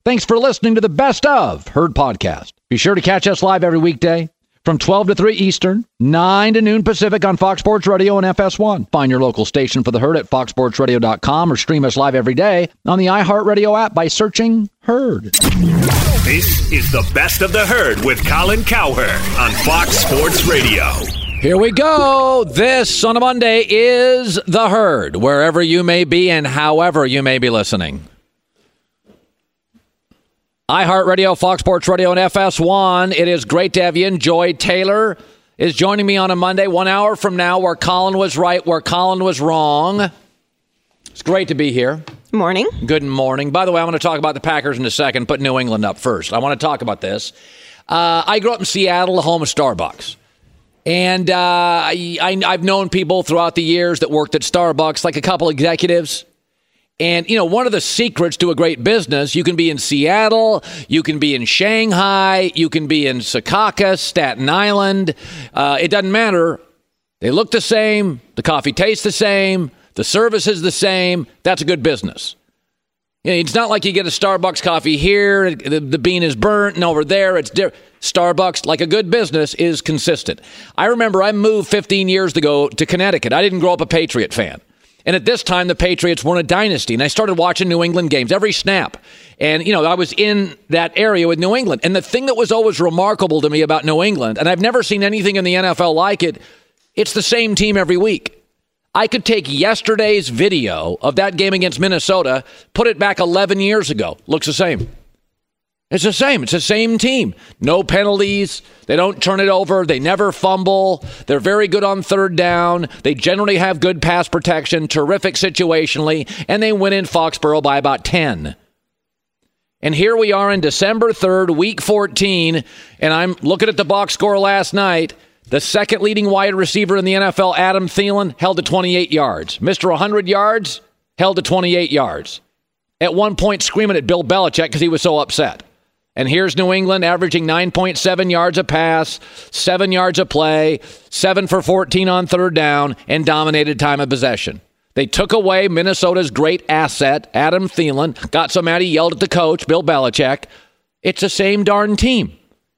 Thanks for listening to the Best of Herd podcast. Be sure to catch us live every weekday from 12 to 3 Eastern, 9 to noon Pacific on Fox Sports Radio and FS1. Find your local station for the Herd at foxsportsradio.com or stream us live every day on the iHeartRadio app by searching Herd. This is the Best of the Herd with Colin Cowherd on Fox Sports Radio. Here we go. This on a Monday is the Herd, wherever you may be and however you may be listening. iHeartRadio, Fox Sports Radio, and FS1. It is great to have you. Joy Taylor is joining me on a Monday, 1 hour from now, where Colin was right, where Colin was wrong. It's great to be here. Morning. Good morning. By the way, I want to talk about the Packers in a second. Put New England up first. I want to talk about this. I grew up in Seattle, the home of Starbucks. And I've known people throughout the years that worked at Starbucks, like a couple executives. And, you know, one of the secrets to a great business, you can be in Seattle, you can be in Shanghai, you can be in Secaucus, Staten Island. It doesn't matter. They look the same. The coffee tastes the same. The service is the same. That's a good business. You know, it's not like you get a Starbucks coffee here, the bean is burnt, and over there it's different. Starbucks, like a good business, is consistent. I remember I moved 15 years ago to Connecticut. I didn't grow up a Patriot fan. And at this time, the Patriots weren't a dynasty. And I started watching New England games every snap. And, you know, I was in that area with New England. And the thing that was always remarkable to me about New England, and I've never seen anything in the NFL like it, it's the same team every week. I could take yesterday's video of that game against Minnesota, put it back 11 years ago. Looks the same. It's the same. It's the same team. No penalties. They don't turn it over. They never fumble. They're very good on third down. They generally have good pass protection, terrific situationally, and they win in Foxborough by about 10. And here we are in December 3rd, week 14, and I'm looking at the box score last night. The second leading wide receiver in the NFL, Adam Thielen, held to 28 yards. Mr. 100 yards, held to 28 yards. At one point screaming at Bill Belichick because he was so upset. And here's New England averaging 9.7 yards a pass, 7 yards a play, 7 for 14 on third down, and dominated time of possession. They took away Minnesota's great asset, Adam Thielen. Got so mad he yelled at the coach, Bill Belichick. It's the same darn team.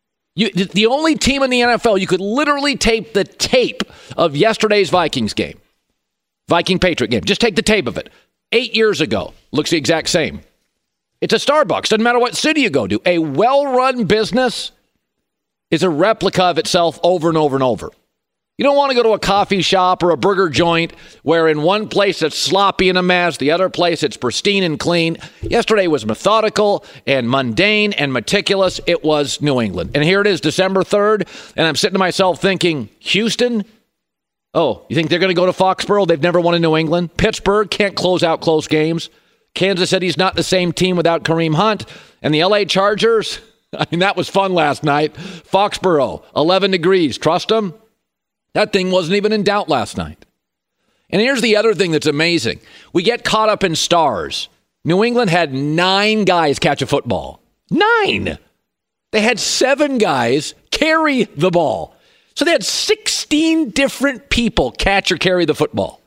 The only team in the NFL, you could literally tape the tape of yesterday's Vikings game. Viking-Patriot game. Just take the tape of it. 8 years ago. Looks the exact same. It's a Starbucks. Doesn't matter what city you go to. A well-run business is a replica of itself over and over and over. You don't want to go to a coffee shop or a burger joint where in one place it's sloppy and a mess, the other place it's pristine and clean. Yesterday was methodical and mundane and meticulous. It was New England. And here it is, December 3rd, and I'm sitting to myself thinking, Houston? Oh, you think they're going to go to Foxborough? They've never won in New England. Pittsburgh can't close out close games. Kansas City's not the same team without Kareem Hunt. And the LA Chargers, I mean, that was fun last night. Foxborough, 11 degrees. Trust them? That thing wasn't even in doubt last night. And here's the other thing that's amazing. We get caught up in stars. New England had 9 guys catch a football. 9! They had 7 guys carry the ball. So they had 16 different people catch or carry the football.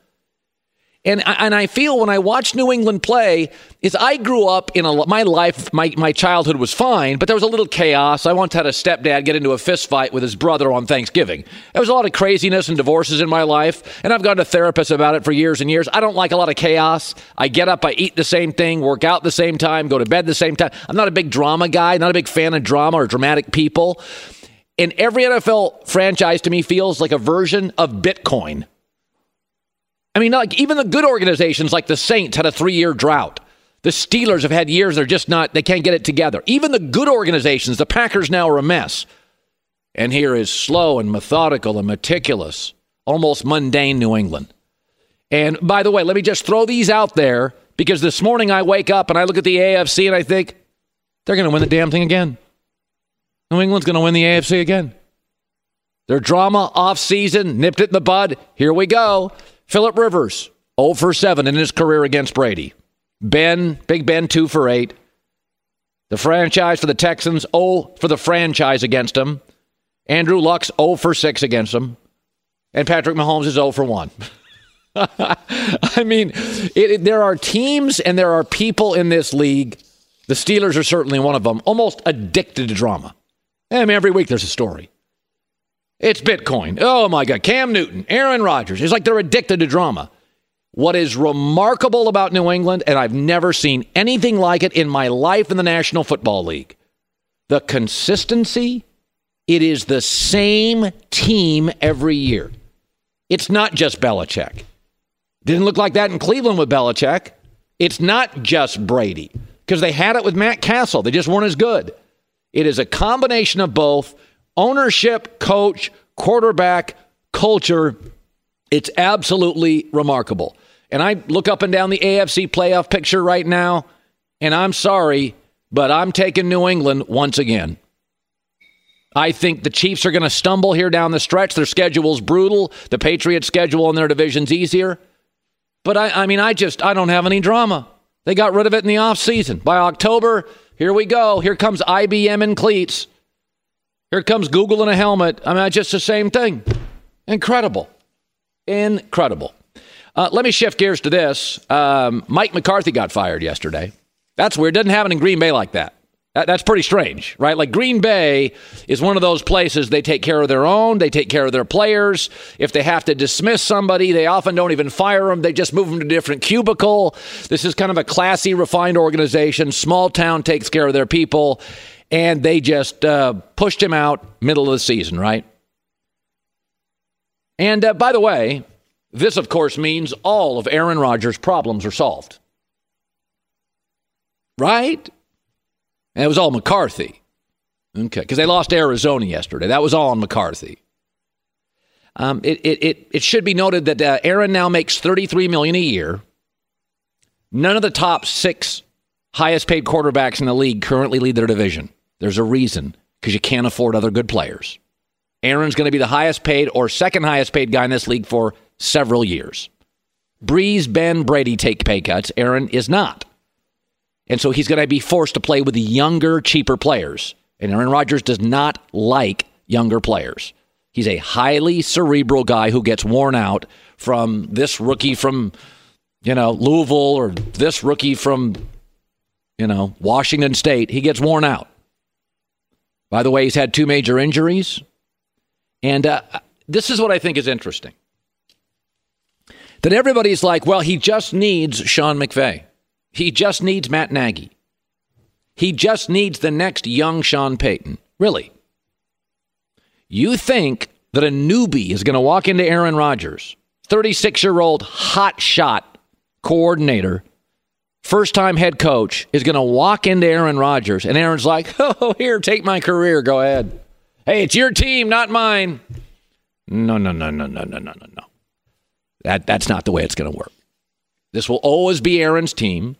And I feel when I watch New England play, is I grew up in my life, my childhood was fine, but there was a little chaos. I once had a stepdad get into a fist fight with his brother on Thanksgiving. There was a lot of craziness and divorces in my life, and I've gone to therapists about it for years and years. I don't like a lot of chaos. I get up, I eat the same thing, work out the same time, go to bed the same time. I'm not a big drama guy, not a big fan of drama or dramatic people. And every NFL franchise to me feels like a version of Bitcoin. I mean, like even the good organizations like the Saints had a 3-year drought. The Steelers have had years they're just not, they can't get it together. Even the good organizations, the Packers now are a mess. And here is slow and methodical and meticulous, almost mundane New England. And by the way, let me just throw these out there because this morning I wake up and I look at the AFC and I think they're going to win the damn thing again. New England's going to win the AFC again. Their drama off season, nipped it in the bud. Here we go. Phillip Rivers, 0 for 7 in his career against Brady. Big Ben, 2 for 8. The franchise for the Texans, 0 for the franchise against him. Andrew Luck's 0 for 6 against him. And Patrick Mahomes is 0 for 1. I mean, there are teams and there are people in this league The Steelers are certainly one of them, almost addicted to drama. I mean, every week there's a story. It's Bitcoin. Oh, my God. Cam Newton, Aaron Rodgers. It's like they're addicted to drama. What is remarkable about New England, and I've never seen anything like it in my life in the National Football League, the consistency. It is the same team every year. It's not just Belichick. Didn't look like that in Cleveland with Belichick. It's not just Brady, because they had it with Matt Castle. They just weren't as good. It is a combination of both ownership, coach, quarterback, culture. It's absolutely remarkable. And I look up and down the AFC playoff picture right now, and I'm sorry, but I'm taking New England once again. I think the Chiefs are going to stumble here down the stretch. Their schedule's brutal. The Patriots' schedule in their division's easier. But I don't have any drama. They got rid of it in the offseason. By October, here we go. Here comes IBM in cleats. Here comes Google in a helmet. I mean, just the same thing. Incredible. Incredible. Let me shift gears to this. Mike McCarthy got fired yesterday. That's weird. Doesn't happen in Green Bay like that. That's pretty strange, right? Like Green Bay is one of those places they take care of their own. They take care of their players. If they have to dismiss somebody, they often don't even fire them. They just move them to a different cubicle. This is kind of a classy, refined organization. Small town takes care of their people. And they just pushed him out middle of the season, right? And by the way, this, of course, means all of Aaron Rodgers' problems are solved. Right? And it was all McCarthy. Okay, because they lost Arizona yesterday. That was all on McCarthy. It should be noted that Aaron now makes $33 million a year. None of the top 6 highest paid quarterbacks in the league currently lead their division. There's a reason, because you can't afford other good players. Aaron's going to be the highest paid or second highest paid guy in this league for several years. Breeze, Ben, Brady take pay cuts. Aaron is not. And so he's going to be forced to play with the younger, cheaper players. And Aaron Rodgers does not like younger players. He's a highly cerebral guy who gets worn out from this rookie from, Louisville or this rookie from, Washington State. He gets worn out. By the way, he's had 2 major injuries. And this is what I think is interesting. That everybody's like, well, he just needs Sean McVay. He just needs Matt Nagy. He just needs the next young Sean Payton. Really? You think that a newbie is going to walk into Aaron Rodgers, 36-year-old hotshot coordinator, first-time head coach, is going to walk into Aaron Rodgers, and Aaron's like, oh, here, take my career. Go ahead. Hey, it's your team, not mine. No. That's not the way it's going to work. This will always be Aaron's team.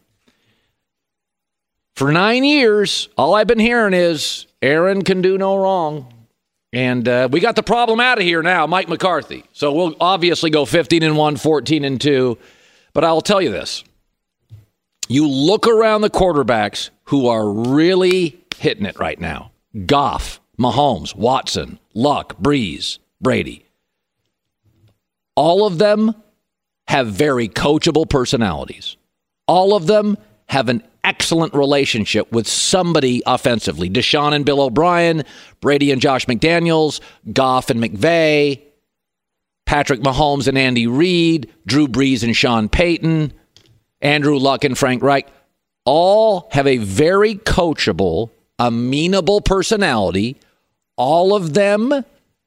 For 9 years, all I've been hearing is Aaron can do no wrong. And we got the problem out of here now, Mike McCarthy. So we'll obviously go 15-1, 14-2. But I'll tell you this. You look around the quarterbacks who are really hitting it right now. Goff, Mahomes, Watson, Luck, Breeze, Brady. All of them have very coachable personalities. All of them have an excellent relationship with somebody offensively. Deshaun and Bill O'Brien, Brady and Josh McDaniels, Goff and McVay, Patrick Mahomes and Andy Reid, Drew Brees and Sean Payton, Andrew Luck and Frank Reich. All have a very coachable, amenable personality. All of them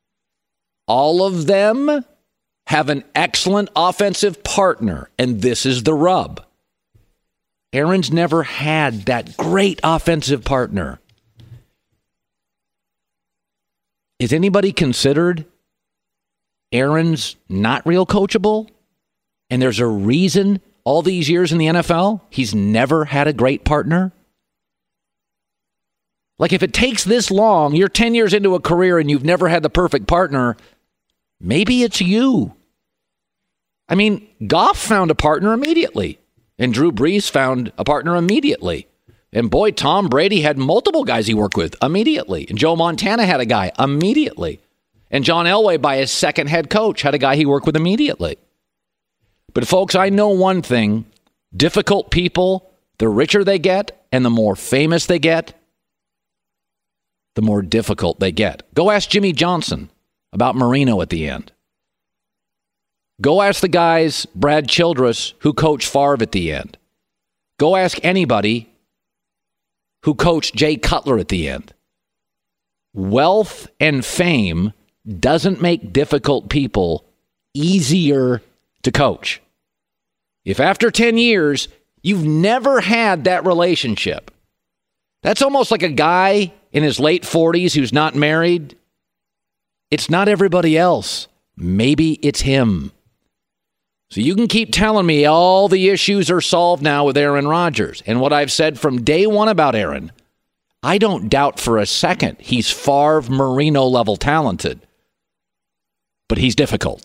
have an excellent offensive partner, and this is the rub. Aaron's never had that great offensive partner. Is anybody considered Aaron's not real coachable? And there's a reason all these years in the NFL, he's never had a great partner? Like, if it takes this long, you're 10 years into a career and you've never had the perfect partner, maybe it's you. I mean, Goff found a partner immediately, and Drew Brees found a partner immediately. And boy, Tom Brady had multiple guys he worked with immediately. And Joe Montana had a guy immediately. And John Elway, by his second head coach, had a guy he worked with immediately. But folks, I know one thing. Difficult people, the richer they get, and the more famous they get, the more difficult they get. Go ask Jimmy Johnson about Marino at the end. Go ask the guys, Brad Childress, who coached Favre at the end. Go ask anybody who coached Jay Cutler at the end. Wealth and fame doesn't make difficult people easier to coach. If after 10 years, you've never had that relationship, that's almost like a guy in his late 40s who's not married. It's not everybody else. Maybe it's him. So you can keep telling me all the issues are solved now with Aaron Rodgers. And what I've said from day one about Aaron, I don't doubt for a second he's Favre Marino level talented. But he's difficult.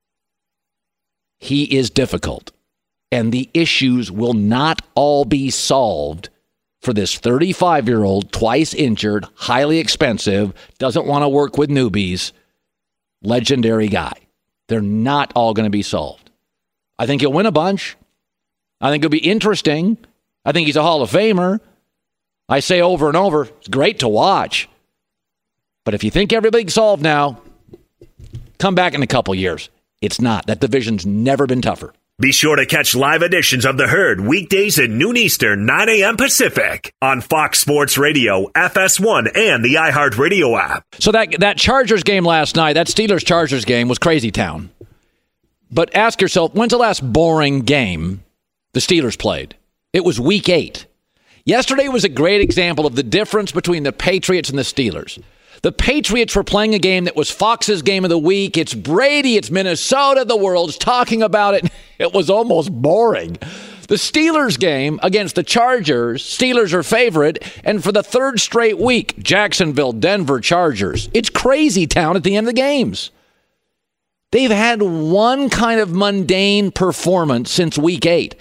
He is difficult. And the issues will not all be solved for this 35-year-old, twice injured, highly expensive, doesn't want to work with newbies, legendary guy. They're not all going to be solved. I think he'll win a bunch. I think it'll be interesting. I think he's a Hall of Famer. I say over and over, it's great to watch. But if you think everything's solved now, come back in a couple years. It's not. That division's never been tougher. Be sure to catch live editions of The Herd weekdays at noon Eastern, 9 a.m. Pacific on Fox Sports Radio, FS1, and the iHeartRadio app. So that Chargers game last night, that Steelers-Chargers game was crazy town. But ask yourself, when's the last boring game the Steelers played? It was week 8. Yesterday was a great example of the difference between the Patriots and the Steelers. The Patriots were playing a game that was Fox's game of the week. It's Brady, it's Minnesota, the world's talking about it. It was almost boring. The Steelers game against the Chargers, Steelers are favorite, and for the third straight week, Jacksonville, Denver, Chargers. It's crazy town at the end of the games. They've had one kind of mundane performance since week 8.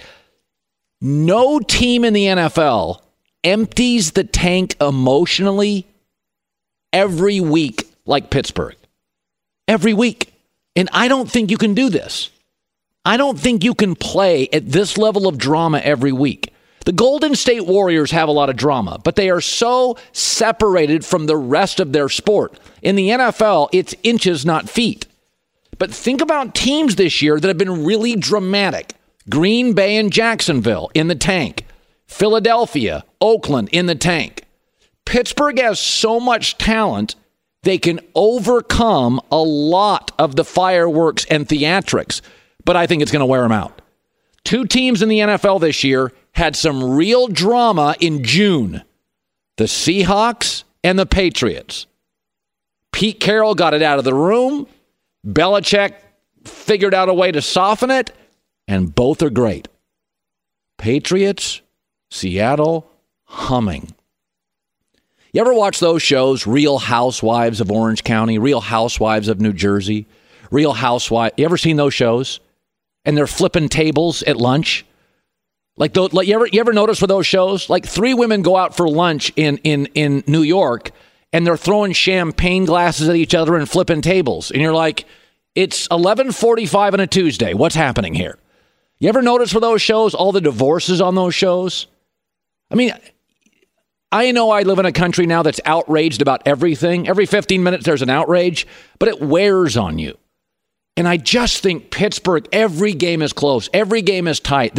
No team in the NFL empties the tank emotionally every week like Pittsburgh. Every week. And I don't think you can do this. I don't think you can play at this level of drama every week. The Golden State Warriors have a lot of drama, but they are so separated from the rest of their sport. In the NFL, it's inches, not feet. But think about teams this year that have been really dramatic. Green Bay and Jacksonville in the tank. Philadelphia, Oakland in the tank. Pittsburgh has so much talent, they can overcome a lot of the fireworks and theatrics. But I think it's going to wear them out. 2 teams in the NFL this year had some real drama in June. The Seahawks and the Patriots. Pete Carroll got it out of the room. Belichick figured out a way to soften it, and both are great. Patriots, Seattle, humming. You ever watch those shows, Real Housewives of Orange County, Real Housewives of New Jersey, Real Housewives? You ever seen those shows? And they're flipping tables at lunch? Like you ever notice for those shows? Like 3 women go out for lunch in New York, and they're throwing champagne glasses at each other and flipping tables. And you're like, it's 11:45 on a Tuesday. What's happening here? You ever notice for those shows, all the divorces on those shows? I mean, I know I live in a country now that's outraged about everything. Every 15 minutes there's an outrage, but it wears on you. And I just think Pittsburgh, every game is close. Every game is tight.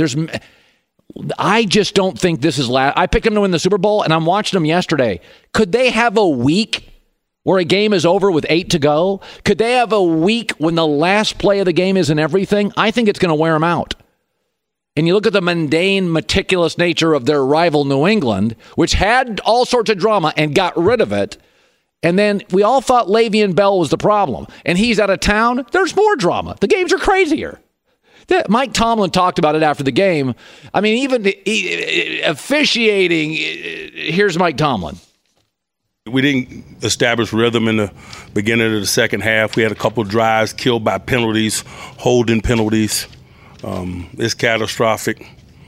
I just don't think this is last. I picked them to win the Super Bowl, and I'm watching them yesterday. Could they have a week where a game is over with 8 to go? Could they have a week when the last play of the game isn't everything? I think it's going to wear them out. And you look at the mundane, meticulous nature of their rival New England, which had all sorts of drama and got rid of it. And then we all thought Le'Veon Bell was the problem. And he's out of town. There's more drama. The games are crazier. Mike Tomlin talked about it after the game. I mean, even officiating, here's Mike Tomlin. We didn't establish rhythm in the beginning of the second half. We had a couple drives killed by penalties, holding penalties. It's catastrophic.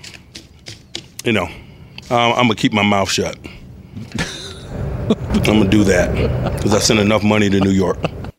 I'm going to keep my mouth shut. I'm going to do that because I sent enough money to New York.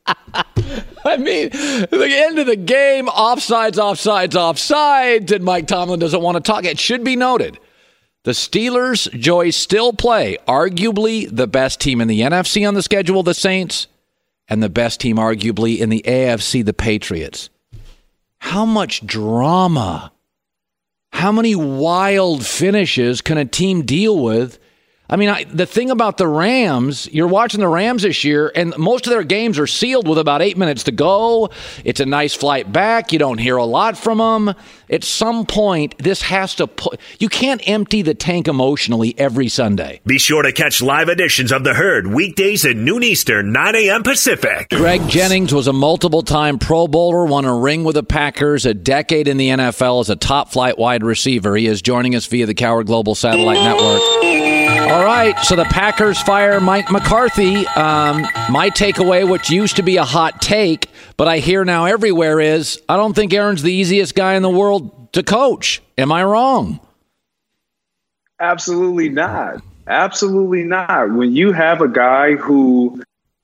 I mean, the end of the game, offsides, and Mike Tomlin doesn't want to talk. It should be noted, The Steelers, Joy, still play arguably the best team in the NFC on the schedule, the Saints, and the best team arguably in the AFC, the Patriots. How much drama, how many wild finishes can a team deal with? I mean, the thing about the Rams, you're watching the Rams this year, and most of their games are sealed with about 8 minutes to go. It's a nice flight back. You don't hear a lot from them. At some point, this has to you can't empty the tank emotionally every Sunday. Be sure to catch live editions of The Herd weekdays at noon Eastern, 9 a.m. Pacific. Greg Jennings was a multiple-time Pro Bowler, won a ring with the Packers, a decade in the NFL as a top-flight wide receiver. He is joining us via the Coward Global Satellite Network. All right, so the Packers fire Mike McCarthy. My takeaway, which used to be a hot take, but I hear now everywhere is, I don't think Aaron's the easiest guy in the world to coach. Am I wrong? Absolutely not. Absolutely not. When you have a guy who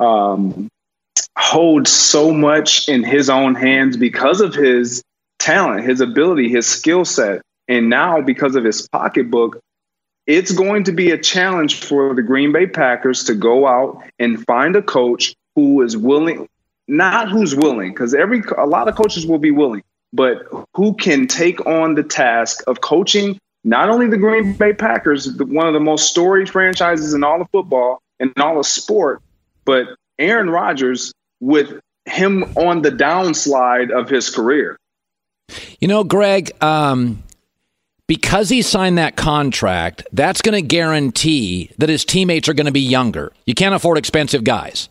holds so much in his own hands because of his talent, his ability, his skill set, and now because of his pocketbook, it's going to be a challenge for the Green Bay Packers to go out and find a coach who is willing, not who's willing, because a lot of coaches will be willing, but who can take on the task of coaching not only the Green Bay Packers, one of the most storied franchises in all of football and all of sport, but Aaron Rodgers with him on the downslide of his career. You know, Greg, because he signed that contract, that's going to guarantee that his teammates are going to be younger. You can't afford expensive guys.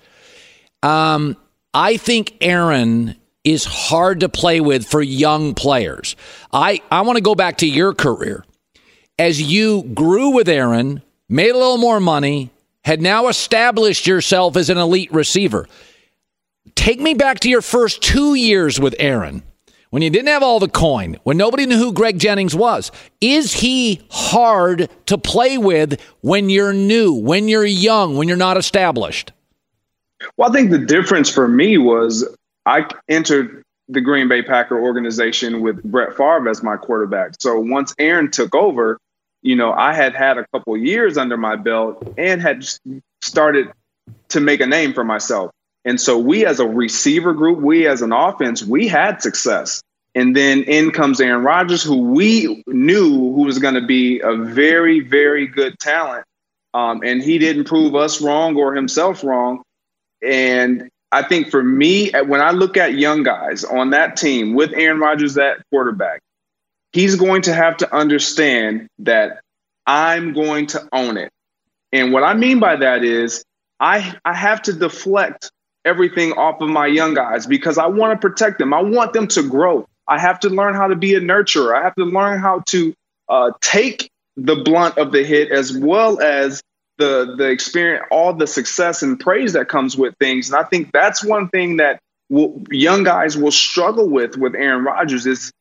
I think Aaron is hard to play with for young players. I want to go back to your career. As you grew with Aaron, made a little more money, had now established yourself as an elite receiver. Take me back to your first 2 years with Aaron, when you didn't have all the coin, when nobody knew who Greg Jennings was. Is he hard to play with when you're new, when you're young, when you're not established? Well, I think the difference for me was I entered the Green Bay Packer organization with Brett Favre as my quarterback. So once Aaron took over, I had a couple years under my belt and had started to make a name for myself. And so we as a receiver group, we as an offense, we had success. And then in comes Aaron Rodgers, who we knew who was going to be a very, very good talent. And he didn't prove us wrong or himself wrong. And I think for me, when I look at young guys on that team with Aaron Rodgers at quarterback, he's going to have to understand that I'm going to own it. And what I mean by that is I have to deflect everything off of my young guys because I want to protect them. I want them to grow. I have to learn how to be a nurturer. I have to learn how to take the blunt of the hit as well as the experience, all the success and praise that comes with things. And I think that's one thing that young guys will struggle with Aaron Rodgers is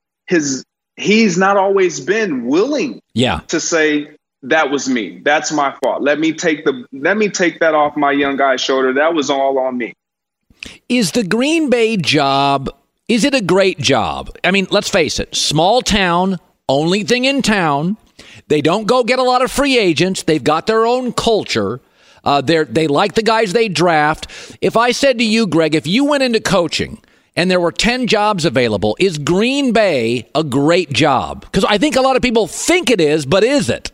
he's not always been willing to say, that was me. That's my fault. Let me take that off my young guy's shoulder. That was all on me. Is the Green Bay job, is it a great job? I mean, let's face it, small town, only thing in town. They don't go get a lot of free agents. They've got their own culture. They like the guys they draft. If I said to you, Greg, if you went into coaching and there were 10 jobs available, is Green Bay a great job? Because I think a lot of people think it is, but is it?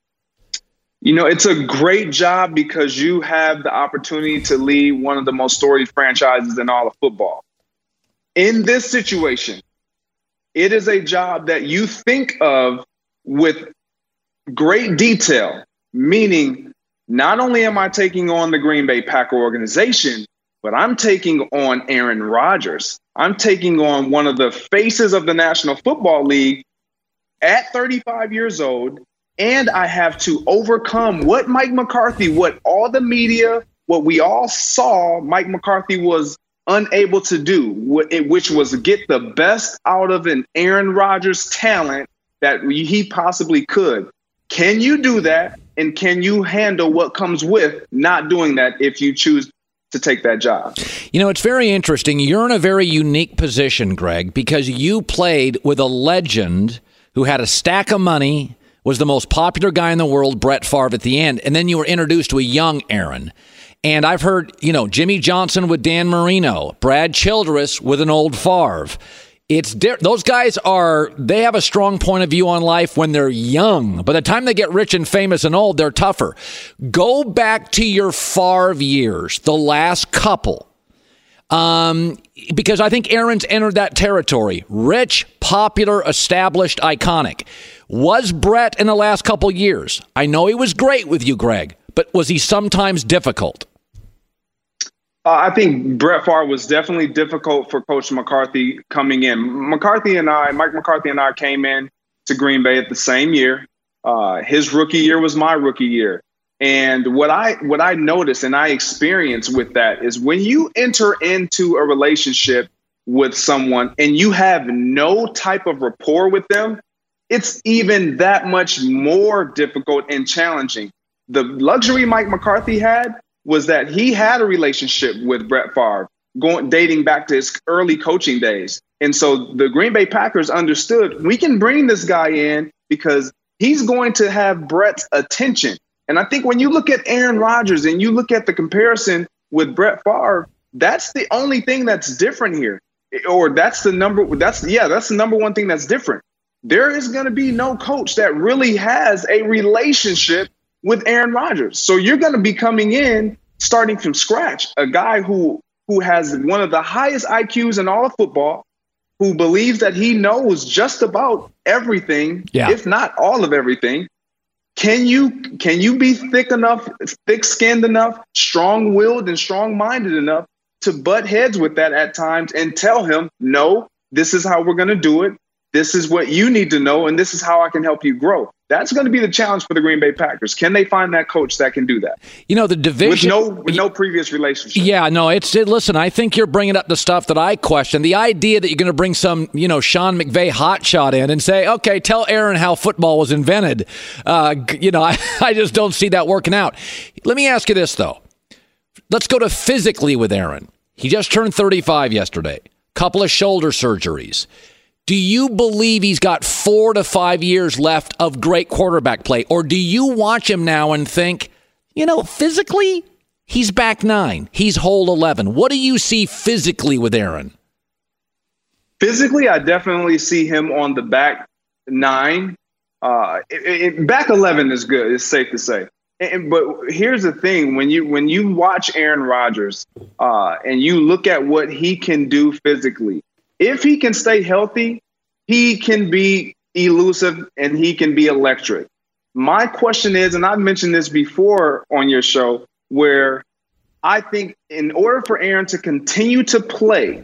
It's a great job because you have the opportunity to lead one of the most storied franchises in all of football. In this situation, it is a job that you think of with great detail, meaning not only am I taking on the Green Bay Packer organization, but I'm taking on Aaron Rodgers. I'm taking on one of the faces of the National Football League at 35 years old. And I have to overcome what Mike McCarthy, what all the media, what we all saw Mike McCarthy was unable to do, which was get the best out of an Aaron Rodgers talent that he possibly could. Can you do that? And can you handle what comes with not doing that if you choose to take that job? It's very interesting. You're in a very unique position, Greg, because you played with a legend who had a stack of money, was the most popular guy in the world, Brett Favre, at the end. And then you were introduced to a young Aaron. And I've heard, Jimmy Johnson with Dan Marino, Brad Childress with an old Favre. Those guys they have a strong point of view on life when they're young. By the time they get rich and famous and old, they're tougher. Go back to your Favre years, the last couple. Because I think Aaron's entered that territory. Rich, popular, established, iconic. Was Brett in the last couple years? I know he was great with you, Greg, but was he sometimes difficult? I think Brett Favre was definitely difficult for Coach McCarthy coming in. Mike McCarthy and I came in to Green Bay at the same year. His rookie year was my rookie year. And what I noticed and I experienced with that is when you enter into a relationship with someone and you have no type of rapport with them, it's even that much more difficult and challenging. The luxury Mike McCarthy had was that he had a relationship with Brett Favre dating back to his early coaching days. And so the Green Bay Packers understood we can bring this guy in because he's going to have Brett's attention. And I think when you look at Aaron Rodgers and you look at the comparison with Brett Favre, that's the only thing that's different here. Or that's the number one thing that's different. There is going to be no coach that really has a relationship with Aaron Rodgers. So you're going to be coming in starting from scratch, a guy who has one of the highest IQs in all of football, who believes that he knows just about everything, if not all of everything. Can you be thick-skinned enough, strong-willed and strong-minded enough to butt heads with that at times and tell him, no, this is how we're going to do it. This is what you need to know, and this is how I can help you grow. That's going to be the challenge for the Green Bay Packers. Can they find that coach that can do that? The division with no previous relationship. Yeah, no, listen, I think you're bringing up the stuff that I question. The idea that you're going to bring some, Sean McVay hotshot in and say, okay, tell Aaron how football was invented. I just don't see that working out. Let me ask you this, though. Let's go to physically with Aaron. He just turned 35 yesterday. Couple of shoulder surgeries. Do you believe he's got 4 to 5 years left of great quarterback play? Or do you watch him now and think, physically, he's back 9. He's whole 11. What do you see physically with Aaron? Physically, I definitely see him on the back 9. Back 11 is good. It's safe to say. But here's the thing. When you watch Aaron Rodgers and you look at what he can do physically, if he can stay healthy, he can be elusive and he can be electric. My question is, and I've mentioned this before on your show, where I think in order for Aaron to continue to play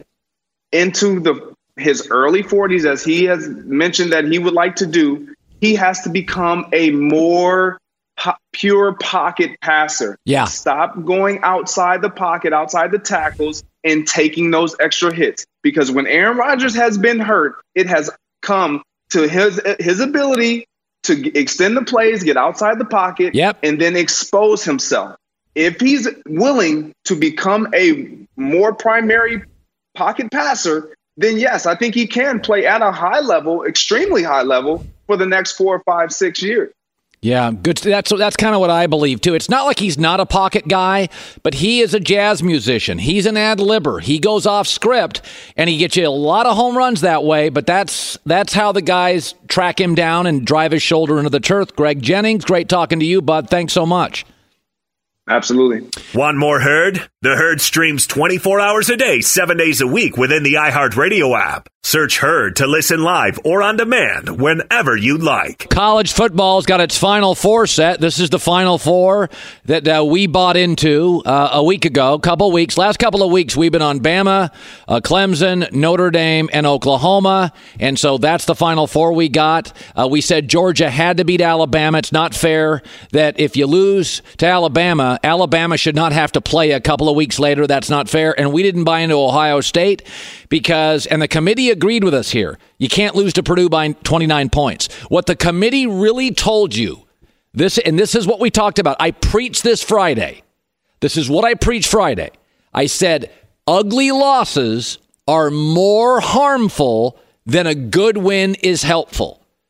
into his early 40s, as he has mentioned that he would like to do, he has to become a more pure pocket passer. Yeah. Stop going outside the pocket, outside the tackles, and taking those extra hits. Because when Aaron Rodgers has been hurt, it has come to his ability to extend the plays, get outside the pocket, and then expose himself. If he's willing to become a more primary pocket passer, then yes, I think he can play at a high level, extremely high level, for the next 4, 5, 6 years. Yeah, good. That's kind of what I believe, too. It's not like he's not a pocket guy, but he is a jazz musician. He's an ad-libber. He goes off script, and he gets you a lot of home runs that way, but that's how the guys track him down and drive his shoulder into the turf. Greg Jennings, great talking to you, bud. Thanks so much. Absolutely. Want more Herd? The Herd streams 24 hours a day, 7 days a week within the iHeartRadio app. Search Herd to listen live or on demand whenever you like. College football's got its Final Four set. This is the Final Four that we bought into a week ago, last couple of weeks we've been on Bama, Clemson, Notre Dame, and Oklahoma. And so that's the Final Four we got. We said Georgia had to beat Alabama. It's not fair that if you lose to Alabama should not have to play a couple of weeks later. That's not fair. And we didn't buy into Ohio State and the committee agreed with us here. You can't lose to Purdue by 29 points. What the committee really told you, this is what we talked about. I preached this Friday. This is what I preached Friday. I said, ugly losses are more harmful than a good win is helpful.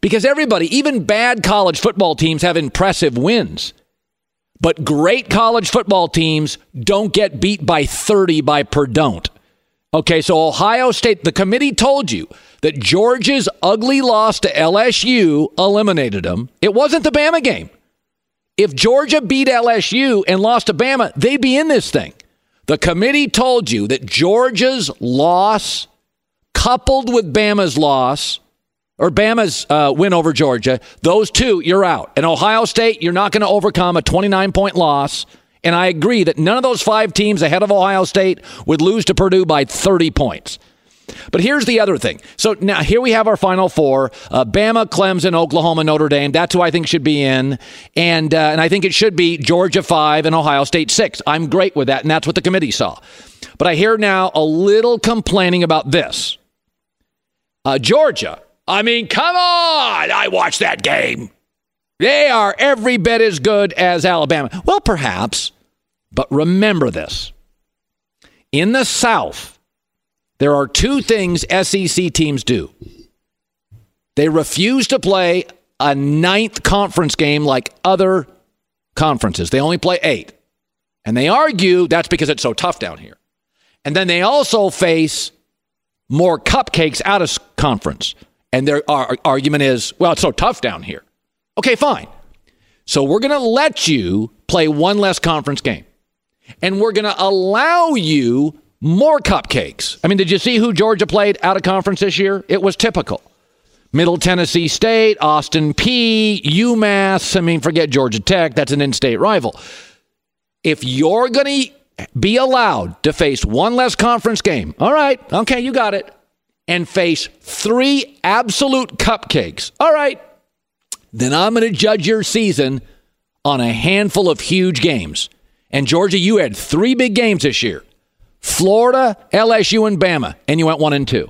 Because everybody, even bad college football teams, have impressive wins. But great college football teams don't get beat by 30 by Purdue. Okay, so Ohio State, the committee told you that Georgia's ugly loss to LSU eliminated them. It wasn't the Bama game. If Georgia beat LSU and lost to Bama, they'd be in this thing. The committee told you that Georgia's loss, coupled with Bama's loss, or Bama's win over Georgia, those two, you're out. And Ohio State, you're not going to overcome a 29-point loss. And I agree that none of those 5 teams ahead of Ohio State would lose to Purdue by 30 points. But here's the other thing. So now here we have our Final Four, Bama, Clemson, Oklahoma, Notre Dame. That's who I think should be in. And I think it should be Georgia 5 and Ohio State 6. I'm great with that, and that's what the committee saw. But I hear now a little complaining about this. Georgia, I mean, come on. I watched that game. They are every bit as good as Alabama. Well, perhaps, but remember this. In the South, there are 2 things SEC teams do. They refuse to play a 9th conference game like other conferences. They only play 8. And they argue that's because it's so tough down here. And then they also face more cupcakes out of conference. And their argument is, well, it's so tough down here. Okay, fine. So we're going to let you play 1 less conference game. And we're going to allow you more cupcakes. I mean, did you see who Georgia played out of conference this year? It was typical. Middle Tennessee State, Austin Peay, UMass. I mean, forget Georgia Tech. That's an in-state rival. If you're going to be allowed to face 1 less conference game, all right, okay, you got it, and face 3 absolute cupcakes, all right, then I'm going to judge your season on a handful of huge games. And Georgia, you had 3 big games this year. Florida, LSU, and Bama, and you went 1-2.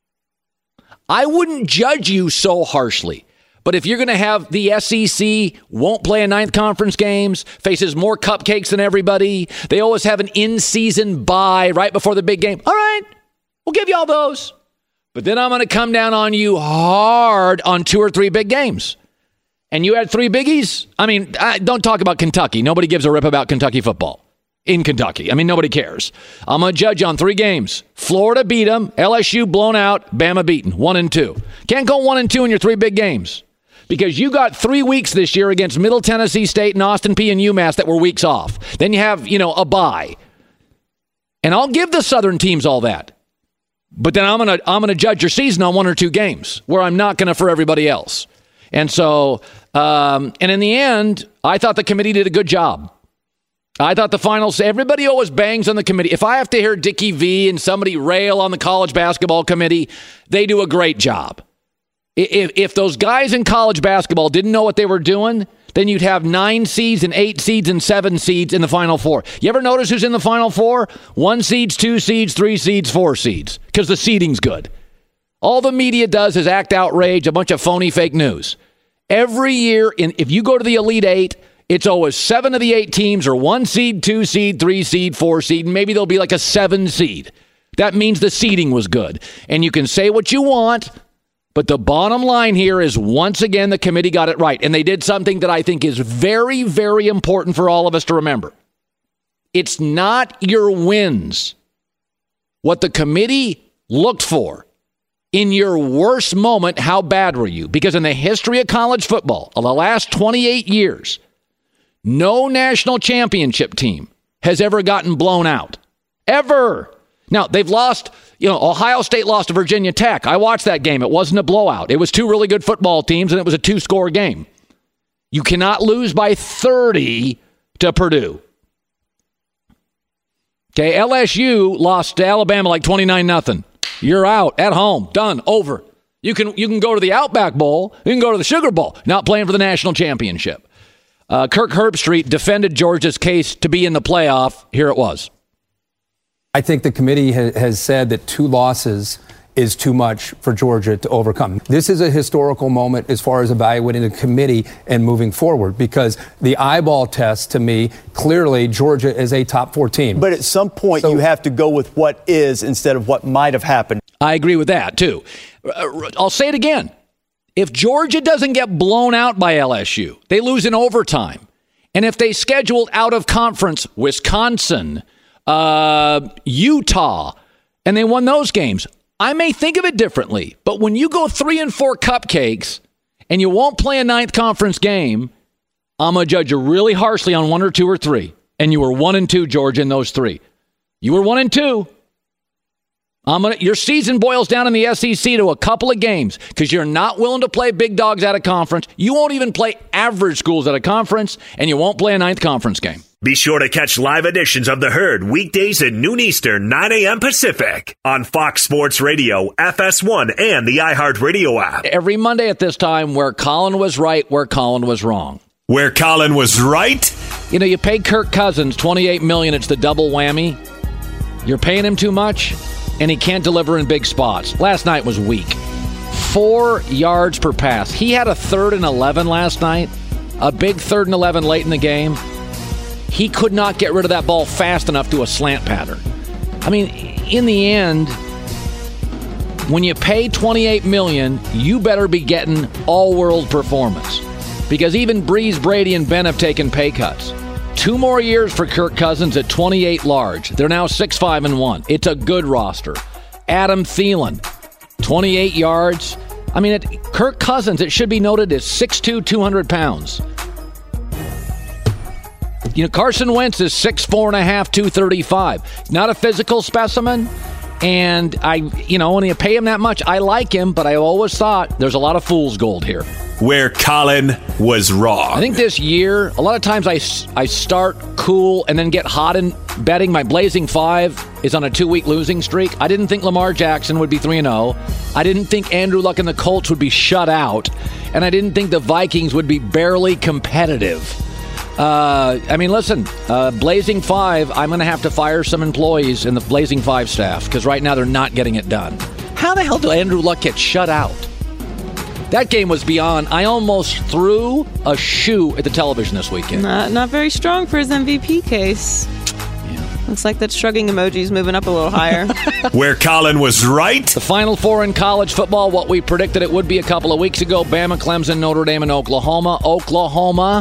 I wouldn't judge you so harshly. But if you're going to have the SEC won't play a 9th conference games, faces more cupcakes than everybody, they always have an in-season bye right before the big game. All right, we'll give you all those. But then I'm going to come down on you hard on 2 or 3 big games. And you had 3 biggies? I mean, don't talk about Kentucky. Nobody gives a rip about Kentucky football in Kentucky. I mean, nobody cares. I'm going to judge you on 3 games. Florida beat them. LSU blown out. Bama beaten. 1-2. Can't go 1-2 in your 3 big games because you got 3 weeks this year against Middle Tennessee State and Austin Peay and UMass that were weeks off. Then you have, a bye. And I'll give the Southern teams all that. But then I'm gonna judge your season on 1 or 2 games where I'm not going to for everybody else. And so, and in the end, I thought the committee did a good job. I thought the finals, everybody always bangs on the committee. If I have to hear Dickie V and somebody rail on the college basketball committee, they do a great job. If those guys in college basketball didn't know what they were doing, then you'd have 9 seeds and 8 seeds and 7 seeds in the Final Four. You ever notice who's in the Final Four? 1 seeds, 2 seeds, 3 seeds, 4 seeds, because the seeding's good. All the media does is act outrage, a bunch of phony fake news. Every year, if you go to the Elite 8, it's always 7 of the 8 teams are 1 seed, 2 seed, 3 seed, 4 seed, and maybe there'll be like a 7 seed. That means the seeding was good. And you can say what you want, but the bottom line here is, once again, the committee got it right. And they did something that I think is very, very important for all of us to remember. It's not your wins. What the committee looked for in your worst moment, how bad were you? Because in the history of college football, of the last 28 years, no national championship team has ever gotten blown out. Ever. Now, they've lost, Ohio State lost to Virginia Tech. I watched that game. It wasn't a blowout. It was 2 really good football teams, and it was a 2-score game. You cannot lose by 30 to Purdue. Okay, LSU lost to Alabama like 29-0. You're out, at home, done, over. You can go to the Outback Bowl. You can go to the Sugar Bowl. Not playing for the national championship. Kirk Herbstreit defended Georgia's case to be in the playoff. Here it was. I think the committee has said that 2 losses is too much for Georgia to overcome. This is a historical moment as far as evaluating the committee and moving forward, because the eyeball test, to me, clearly Georgia is a top 4 team. But at some point, you have to go with what is instead of what might have happened. I agree with that, too. I'll say it again. If Georgia doesn't get blown out by LSU, they lose in overtime. And if they scheduled out of conference Wisconsin, Utah, and they won those games, I may think of it differently. But when you go 3-4 cupcakes and you won't play a ninth conference game, I'm going to judge you really harshly on 1 or 2 or 3. And you were 1-2, Georgia, in those 3. You were 1-2. Your season boils down in the SEC to a couple of games because you're not willing to play big dogs out of conference. You won't even play average schools out of conference, and you won't play a ninth conference game. Be sure to catch live editions of The Herd weekdays at noon Eastern, 9 a.m. Pacific on Fox Sports Radio, FS1, and the iHeartRadio app. Every Monday at this time, where Colin was right, where Colin was wrong. Where Colin was right? You know, you pay Kirk Cousins $28 million. It's the double whammy. You're paying him too much, and he can't deliver in big spots. Last night was weak. 4 yards per pass. He had a 3rd and 11 last night, a big 3rd and 11 late in the game. He could not get rid of that ball fast enough to a slant pattern. I mean, in the end, when you pay $28 million, you better be getting all-world performance. Because even Breeze, Brady, and Ben have taken pay cuts. 2 more years for Kirk Cousins at 28 large. They're now 6-5-1. It's a good roster. Adam Thielen, 28 yards. I mean, Kirk Cousins, it should be noted, is 6'2", 200 pounds. You know, Carson Wentz is 6'4.5", 235. Not a physical specimen. And when you pay him that much, I like him, but I always thought there's a lot of fool's gold here. Where Colin was wrong. I think this year, a lot of times I start cool and then get hot in betting. My Blazing 5 is on a 2-week losing streak. I didn't think Lamar Jackson would be 3-0. I didn't think Andrew Luck and the Colts would be shut out. And I didn't think the Vikings would be barely competitive. Listen, Blazing 5, I'm going to have to fire some employees in the Blazing 5 staff because right now they're not getting it done. How the hell did Andrew Luck get shut out? That game was beyond. I almost threw a shoe at the television this weekend. Not very strong for his MVP case. Yeah. Looks like that shrugging emoji's moving up a little higher. Where Colin was right. The Final Four in college football, what we predicted it would be a couple of weeks ago. Bama, Clemson, Notre Dame, and Oklahoma. Oklahoma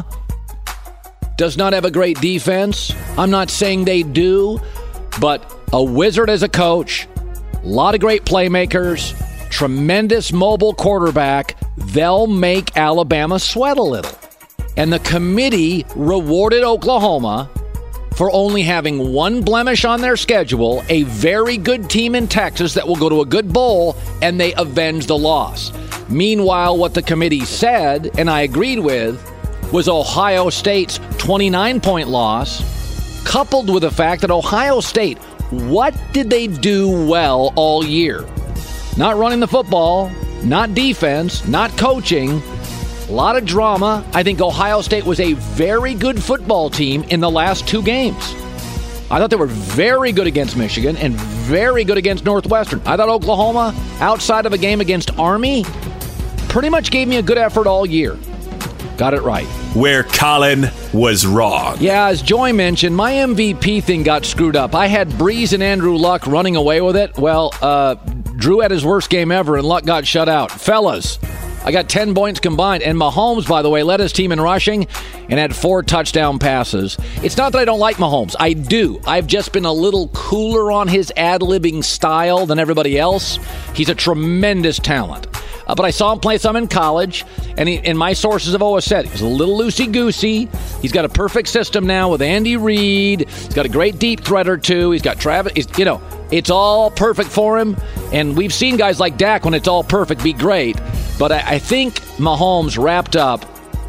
does not have a great defense. I'm not saying they do, but a wizard as a coach, a lot of great playmakers, tremendous mobile quarterback. They'll make Alabama sweat a little. And the committee rewarded Oklahoma for only having one blemish on their schedule, a very good team in Texas that will go to a good bowl, and they avenged the loss. Meanwhile, what the committee said, and I agreed with, was Ohio State's 29-point loss, coupled with the fact that Ohio State, what did they do well all year? Not running the football, not defense, not coaching, a lot of drama. I think Ohio State was a very good football team in the last 2 games. I thought they were very good against Michigan and very good against Northwestern. I thought Oklahoma, outside of a game against Army, pretty much gave me a good effort all year. Got it right. Where Colin was wrong. Yeah, as Joy mentioned, my MVP thing got screwed up. I had Breeze and Andrew Luck running away with it. Well, Drew had his worst game ever, and Luck got shut out. Fellas, I got 10 points combined. And Mahomes, by the way, led his team in rushing and had 4 touchdown passes. It's not that I don't like Mahomes. I do. I've just been a little cooler on his ad-libbing style than everybody else. He's a tremendous talent. But I saw him play some in college, and my sources have always said he was a little loosey-goosey. He's got a perfect system now with Andy Reid. He's got a great deep threat or two. He's got Travis. It's all perfect for him. And we've seen guys like Dak, when it's all perfect, be great. But I think Mahomes wrapped up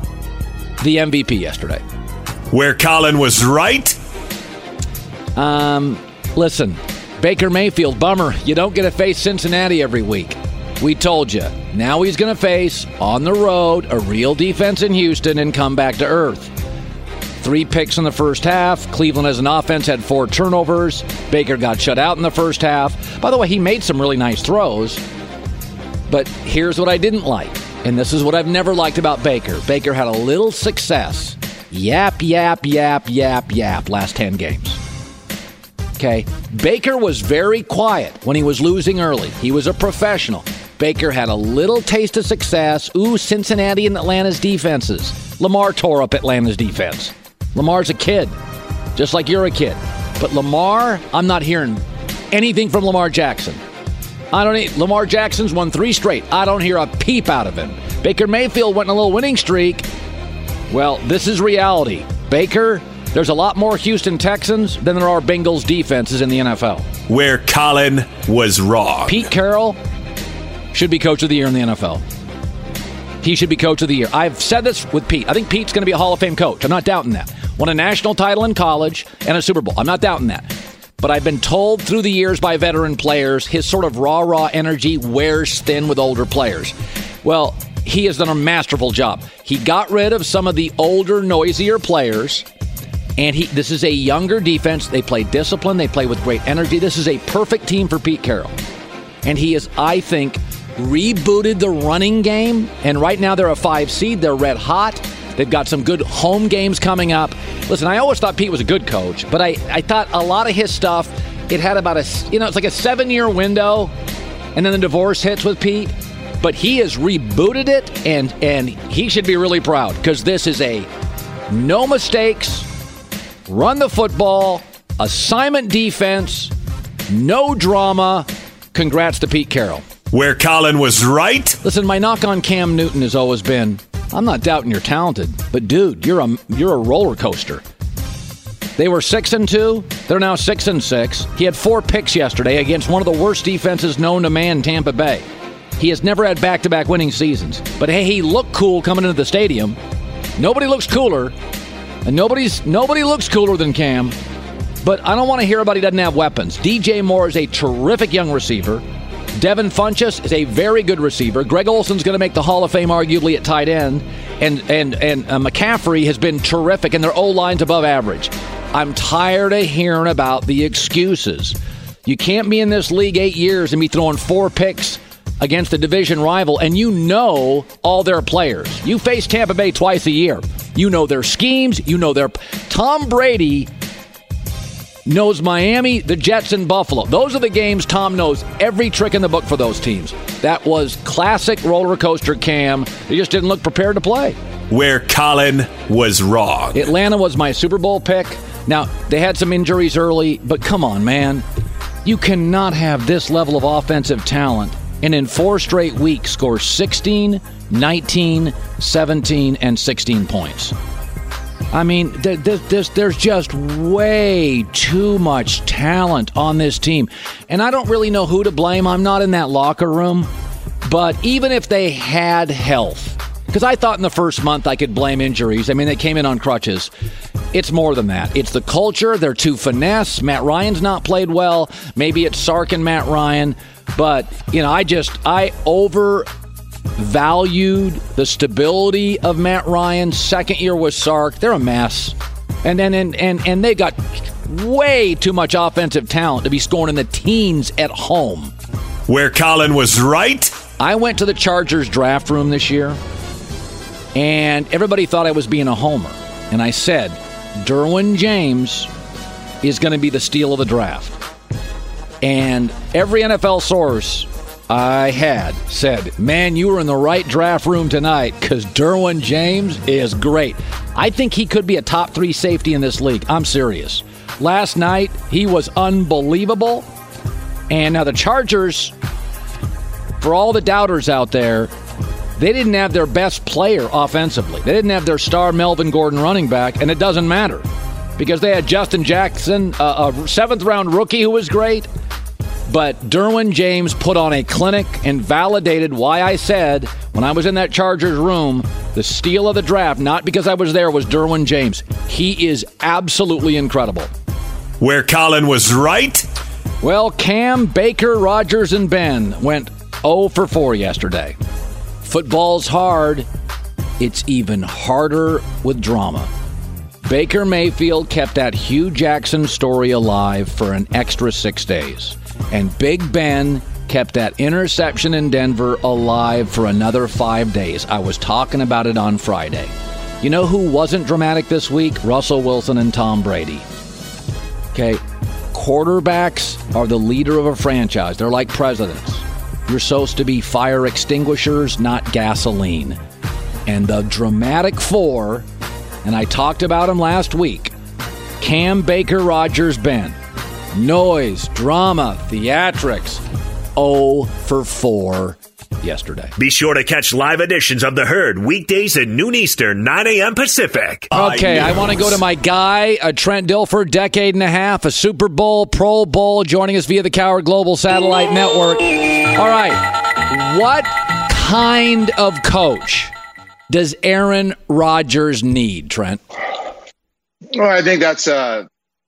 the MVP yesterday. Where Colin was right? Listen, Baker Mayfield, bummer. You don't get to face Cincinnati every week. We told you. Now he's going to face, on the road, a real defense in Houston and come back to earth. 3 picks in the first half. Cleveland as an offense had 4 turnovers. Baker got shut out in the first half. By the way, he made some really nice throws. But here's what I didn't like. And this is what I've never liked about Baker. Baker had a little success. Yap, last 10 games. Okay? Baker was very quiet when he was losing early. He was a professional. Baker had a little taste of success. Ooh, Cincinnati and Atlanta's defenses. Lamar tore up Atlanta's defense. Lamar's a kid, just like you're a kid. But Lamar, I'm not hearing anything from Lamar Jackson. Lamar Jackson's won 3 straight. I don't hear a peep out of him. Baker Mayfield went on a little winning streak. Well, this is reality. Baker, there's a lot more Houston Texans than there are Bengals defenses in the NFL. Where Colin was wrong. Pete Carroll should be coach of the year in the NFL. He should be coach of the year. I've said this with Pete. I think Pete's going to be a Hall of Fame coach. I'm not doubting that. Won a national title in college and a Super Bowl. I'm not doubting that. But I've been told through the years by veteran players, his sort of rah-rah energy wears thin with older players. Well, he has done a masterful job. He got rid of some of the older, noisier players, and this is a younger defense. They play discipline. They play with great energy. This is a perfect team for Pete Carroll. And he is, I think, rebooted the running game. And right now they're a 5 seed. They're red hot. They've got some good home games coming up. Listen, I always thought Pete was a good coach, but I thought a lot of his stuff, it had about it's like a 7-year window, and then the divorce hits with Pete. But he has rebooted it, and he should be really proud because this is a no mistakes, run the football, assignment defense, no drama. Congrats to Pete Carroll. Where Colin was right. Listen, my knock on Cam Newton has always been, I'm not doubting you're talented, but dude, you're a roller coaster. They were 6-2. They're now 6-6. He had 4 picks yesterday against one of the worst defenses known to man, Tampa Bay. He has never had back-to-back winning seasons. But hey, he looked cool coming into the stadium. Nobody looks cooler, and nobody looks cooler than Cam. But I don't want to hear about he doesn't have weapons. DJ Moore is a terrific young receiver. Devin Funchess is a very good receiver. Greg Olson's going to make the Hall of Fame arguably at tight end. And McCaffrey has been terrific, and their O-line's above average. I'm tired of hearing about the excuses. You can't be in this league 8 years and be throwing 4 picks against a division rival, and you know all their players. You face Tampa Bay twice a year. You know their schemes. You know their... Tom Brady knows Miami, the Jets, and Buffalo. Those are the games Tom knows every trick in the book for those teams. That was classic roller coaster Cam. He just didn't look prepared to play. Where Colin was wrong. Atlanta was my Super Bowl pick. Now, they had some injuries early, but come on, man. You cannot have this level of offensive talent and in 4 straight weeks score 16, 19, 17, and 16 points. I mean, there's just way too much talent on this team. And I don't really know who to blame. I'm not in that locker room. But even if they had health, because I thought in the first month I could blame injuries. I mean, they came in on crutches. It's more than that. It's the culture. They're too finesse. Matt Ryan's not played well. Maybe it's Sark and Matt Ryan. But, I overvalued the stability of Matt Ryan. Second year with Sark. They're a mess. And they got way too much offensive talent to be scoring in the teens at home. Where Colin was right. I went to the Chargers draft room this year, and everybody thought I was being a homer. And I said, Derwin James is going to be the steal of the draft. And every NFL source I had said, man, you were in the right draft room tonight because Derwin James is great. I think he could be a top 3 safety in this league. I'm serious. Last night, he was unbelievable. And now the Chargers, for all the doubters out there, they didn't have their best player offensively. They didn't have their star Melvin Gordon running back, and it doesn't matter because they had Justin Jackson, a 7th-round rookie who was great. But Derwin James put on a clinic and validated why I said when I was in that Chargers room, the steal of the draft, not because I was there, was Derwin James. He is absolutely incredible. Where Colin was right. Well, Cam, Baker, Rodgers, and Ben went 0 for 4 yesterday. Football's hard. It's even harder with drama. Baker Mayfield kept that Hugh Jackson story alive for an extra 6 days. And Big Ben kept that interception in Denver alive for another 5 days. I was talking about it on Friday. You know who wasn't dramatic this week? Russell Wilson and Tom Brady. Okay, quarterbacks are the leader of a franchise. They're like presidents. You're supposed to be fire extinguishers, not gasoline. And the dramatic four, and I talked about them last week, Cam Baker, Rogers, Ben. Noise, drama, theatrics. 0 for 4 yesterday. Be sure to catch live editions of The Herd weekdays at noon Eastern, 9 a.m. Pacific. Okay, I want to go to my guy, Trent Dilfer, decade and a half, a Super Bowl, Pro Bowl, joining us via the Coward Global Satellite Network. All right, what kind of coach does Aaron Rodgers need, Trent? Well, I think that's a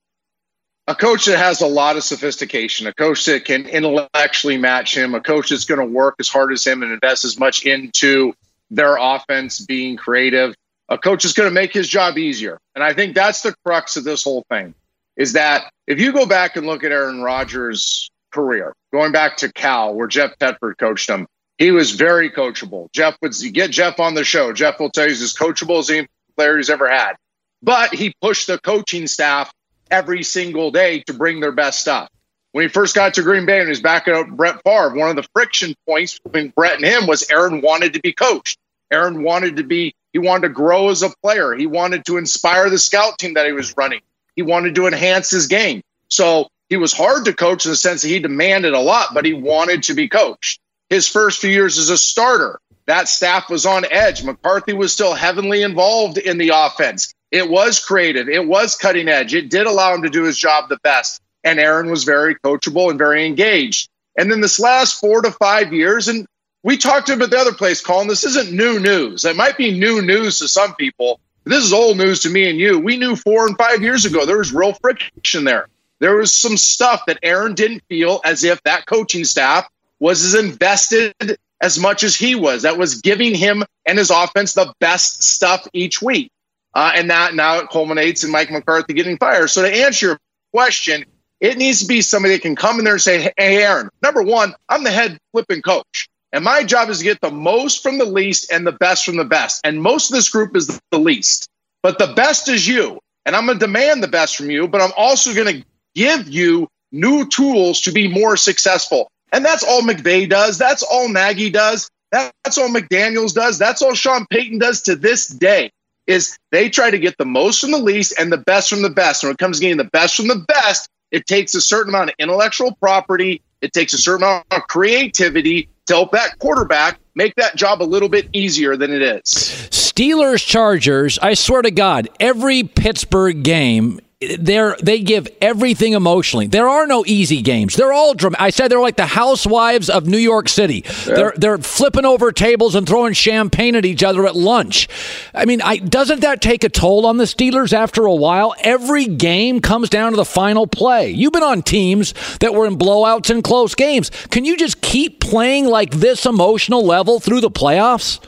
coach that has a lot of sophistication, a coach that can intellectually match him, a coach that's going to work as hard as him and invest as much into their offense, being creative, a coach that's going to make his job easier. And I think that's the crux of this whole thing, is that if you go back and look at Aaron Rodgers' career, going back to Cal, where Jeff Tedford coached him, he was very coachable. You get Jeff on the show, Jeff will tell you he's as coachable as any player he's ever had. But he pushed the coaching staff every single day to bring their best stuff. When he first got to Green Bay and he was backing up Brett Favre, one of the friction points between Brett and him was Aaron wanted to be coached. Aaron wanted to grow as a player. He wanted to inspire the scout team that he was running. He wanted to enhance his game. So he was hard to coach in the sense that he demanded a lot, but he wanted to be coached. His first few years as a starter, that staff was on edge. McCarthy was still heavily involved in the offense. It was creative. It was cutting edge. It did allow him to do his job the best. And Aaron was very coachable and very engaged. And then this last 4 to 5 years, and we talked to him at the other place, Colin, this isn't new news. It might be new news to some people. But this is old news to me and you. We knew 4 and 5 years ago there was real friction there. There was some stuff that Aaron didn't feel as if that coaching staff was as invested as much as he was. That was giving him and his offense the best stuff each week. And that now it culminates in Mike McCarthy getting fired. So to answer your question, it needs to be somebody that can come in there and say, hey, Aaron, number one, I'm the head flipping coach. And my job is to get the most from the least and the best from the best. And most of this group is the least. But the best is you. And I'm going to demand the best from you. But I'm also going to give you new tools to be more successful. And that's all McVay does. That's all Nagy does. That's all McDaniels does. That's all Sean Payton does to this day. Is they try to get the most from the least and the best from the best. And when it comes to getting the best from the best, it takes a certain amount of intellectual property. It takes a certain amount of creativity to help that quarterback make that job a little bit easier than it is. Steelers, Chargers, I swear to God, every Pittsburgh game, they give everything emotionally. There are no easy games. They're all dramatic. I said they're like the housewives of New York City. Yeah. They're flipping over tables and throwing champagne at each other at lunch. I mean, doesn't that take a toll on the Steelers after a while? Every game comes down to the final play. You've been on teams that were in blowouts and close games. Can you just keep playing like this emotional level through the playoffs?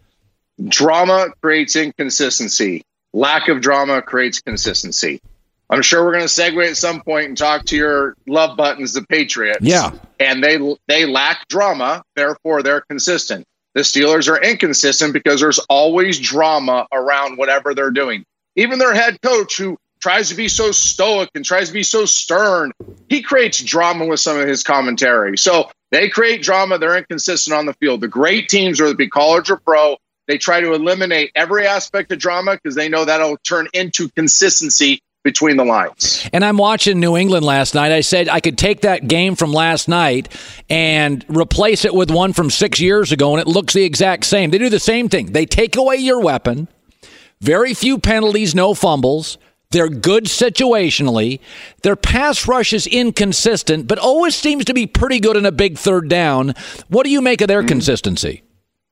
Drama creates inconsistency. Lack of drama creates consistency. I'm sure we're going to segue at some point and talk to your love buttons, the Patriots. Yeah. And they lack drama, therefore they're consistent. The Steelers are inconsistent because there's always drama around whatever they're doing. Even their head coach, who tries to be so stoic and tries to be so stern, he creates drama with some of his commentary. So they create drama. They're inconsistent on the field. The great teams, whether it be college or pro, they try to eliminate every aspect of drama because they know that'll turn into consistency between the lines. And I'm watching New England last night. I said I could take that game from last night and replace it with one from 6 years ago, and it looks the exact same. They do the same thing. They take away your weapon. Very few penalties, no fumbles. They're good situationally. Their pass rush is inconsistent, but always seems to be pretty good in a big third down. What do you make of their consistency?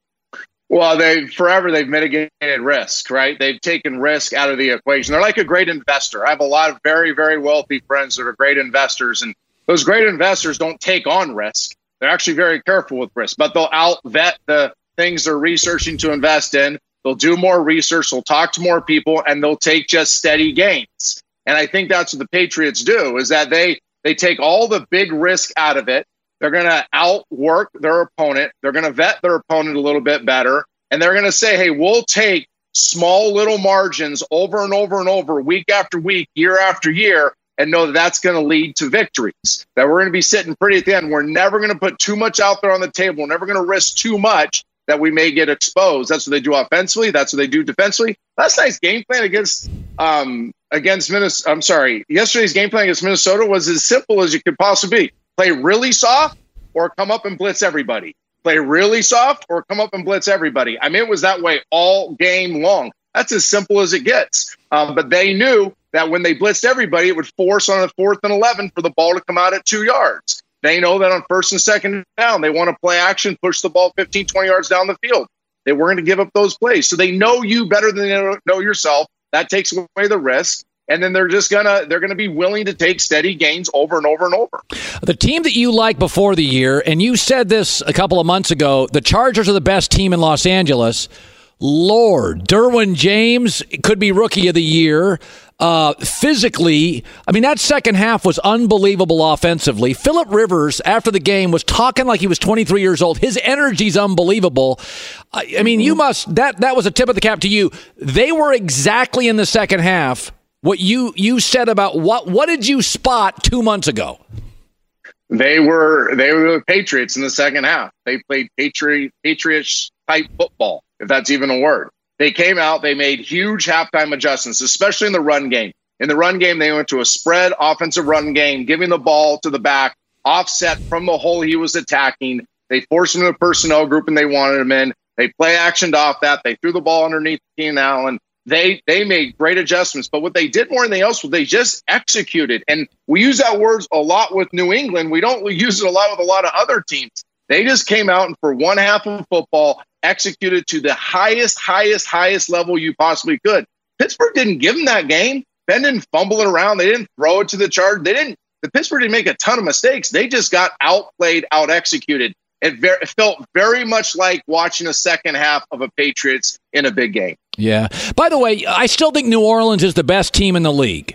Well, they've mitigated risk, right? They've taken risk out of the equation. They're like a great investor. I have a lot of very, very wealthy friends that are great investors, and those great investors don't take on risk. They're actually very careful with risk, but they'll out-vet the things they're researching to invest in. They'll do more research, they'll talk to more people, and they'll take just steady gains. And I think that's what the Patriots do, is that they take all the big risk out of it. They're going to outwork their opponent. They're going to vet their opponent a little bit better. And they're going to say, hey, we'll take small little margins over and over and over, week after week, year after year, and know that that's going to lead to victories, that we're going to be sitting pretty at the end. We're never going to put too much out there on the table. We're never going to risk too much that we may get exposed. That's what they do offensively. That's what they do defensively. Last night's game plan against Minnesota. I'm sorry. Yesterday's game plan against Minnesota was as simple as you could possibly be. Play really soft or come up and blitz everybody. Play really soft or come up and blitz everybody. I mean, it was that way all game long. That's as simple as it gets. But they knew that when they blitzed everybody, it would force on a 4th and 11 for the ball to come out at 2 yards. They know that on 1st and 2nd down, they want to play action, push the ball 15, 20 yards down the field. They weren't going to give up those plays. So they know you better than they know yourself. That takes away the risk. And then they're going to be willing to take steady gains over and over and over. The team that you like before the year, and you said this a couple of months ago, the Chargers are the best team in Los Angeles. Lord, Derwin James could be Rookie of the Year. Physically, I mean, that second half was unbelievable offensively. Phillip Rivers, after the game, was talking like he was 23 years old. His energy's unbelievable. I mean, you must, that was a tip of the cap to you. They were exactly in the second half what you said about what did you spot 2 months ago? They were the Patriots in the second half. They played Patriots type football, if that's even a word. They came out, they made huge halftime adjustments, especially in the run game. In the run game, they went to a spread offensive run game, giving the ball to the back, offset from the hole he was attacking. They forced him to a personnel group and they wanted him in. They play actioned off that. They threw the ball underneath Keenan Allen. They made great adjustments. But what they did more than anything else was they just executed. And we use that word a lot with New England. We don't use it a lot with a lot of other teams. They just came out and for one half of football, executed to the highest level you possibly could. Pittsburgh didn't give them that game. Ben didn't fumble it around. They didn't throw it to the Chargers. The Pittsburgh didn't make a ton of mistakes. They just got outplayed, out-executed. It felt very much like watching a second half of a Patriots in a big game. Yeah. By the way, I still think New Orleans is the best team in the league.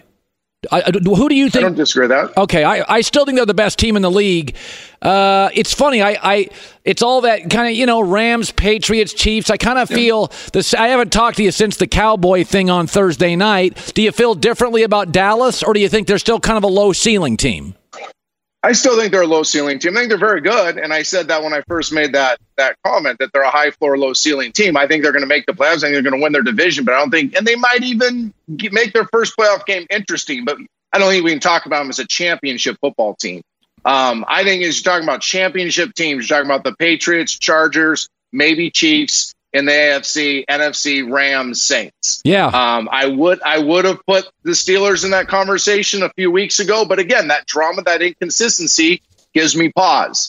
Who do you think? I don't disagree with that. Okay, I still think they're the best team in the league. It's funny. It's all that kind of, Rams, Patriots, Chiefs. I kind of feel this. I haven't talked to you since the Cowboy thing on Thursday night. Do you feel differently about Dallas, or do you think they're still kind of a low ceiling team? I still think they're a low ceiling team. I think they're very good. And I said that when I first made that comment, that they're a high floor, low ceiling team. I think they're going to make the playoffs. I think they're going to win their division, but I don't think, and they might even make their first playoff game interesting, but I don't think we can talk about them as a championship football team. I think as you're talking about championship teams, you're talking about the Patriots, Chargers, maybe Chiefs, in the AFC, NFC, Rams, Saints. Yeah. I would have put the Steelers in that conversation a few weeks ago, but again, that drama, that inconsistency gives me pause.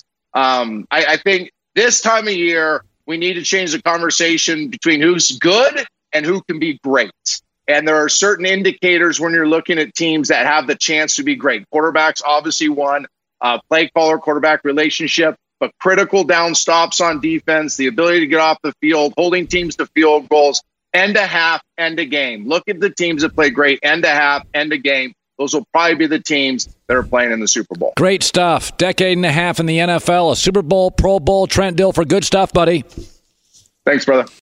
I think this time of year, we need to change the conversation between who's good and who can be great. And there are certain indicators when you're looking at teams that have the chance to be great. Quarterbacks, obviously one, play caller, quarterback relationship, but critical down stops on defense, the ability to get off the field, holding teams to field goals, end a half, end a game. Look at the teams that play great end a half, end a game. Those will probably be the teams that are playing in the Super Bowl. Great stuff. Decade and a half in the NFL, a Super Bowl, Pro Bowl. Trent Dilfer, good stuff, buddy. Thanks, brother.